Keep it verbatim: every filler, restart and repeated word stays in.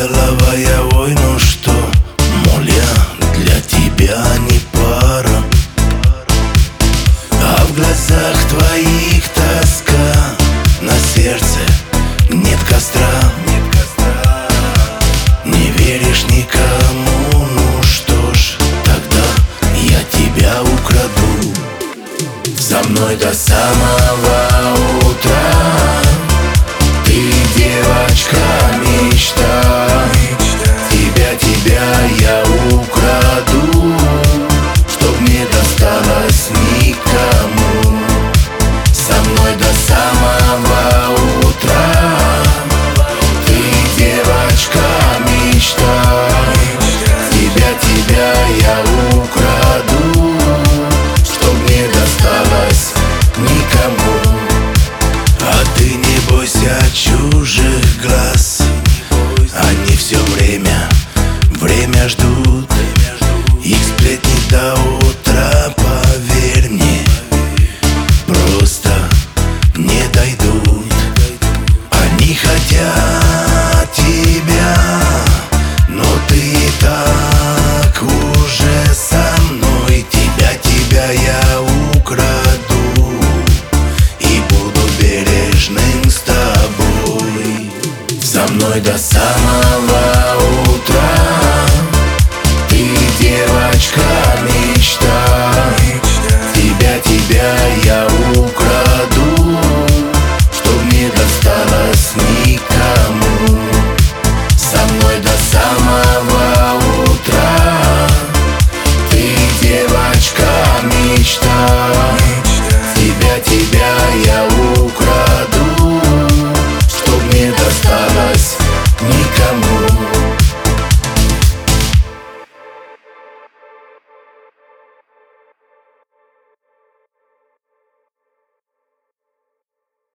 деловая, ой, ну что, мол, я для тебя не пара. А в глазах твоих тоска, на сердце нет костра. Не веришь никому, ну что ж, тогда я тебя украду. Со мной до самого утра, ты девочка мечта. Тебя, тебя я украду, чтоб не досталось никому. Со мной до самого утра, ты девочка мечта. Тебя, тебя я украду, чтоб не досталось никому. А ты не бойся чужих глаз, они все время, время ждут. Их сплетни до утра, поверь мне, просто не дойдут. Они хотят тебя, но ты и так уже со мной. Тебя, тебя я украду и буду бережным с тобой. Со мной до самого